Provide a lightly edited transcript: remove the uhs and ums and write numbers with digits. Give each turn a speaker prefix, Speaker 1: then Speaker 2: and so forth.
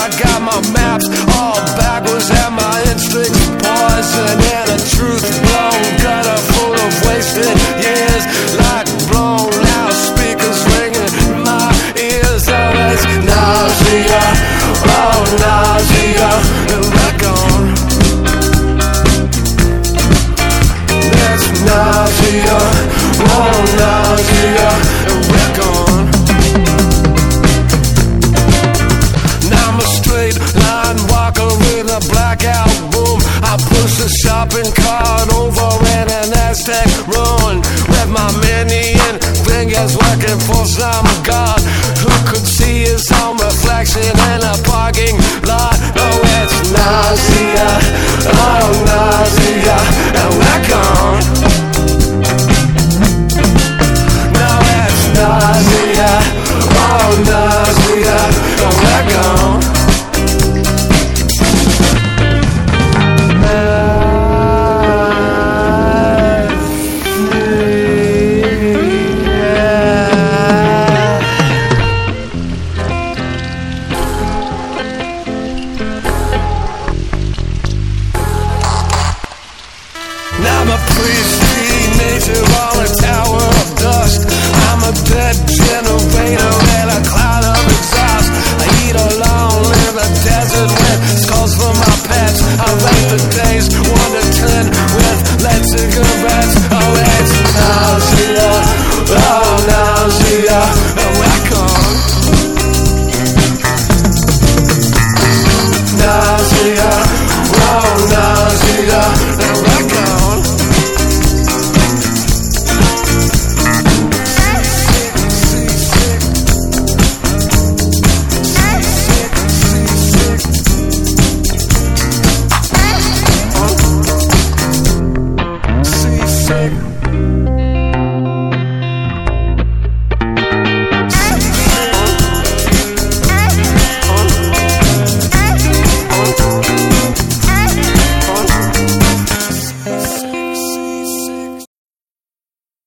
Speaker 1: I got my maps all backwards and my instincts poison and a truth blown gutter full of wasted years, like blown out speakers ringing in my ears. Oh, it's nausea, oh nausea, and we're gone. It's nausea, oh nausea, and we're gone. Now I'm a straight line walker with a blackout boom. I push the shopping cart over in an Aztec ruin with my many and fingers working for some god who could see his own reflection in a parking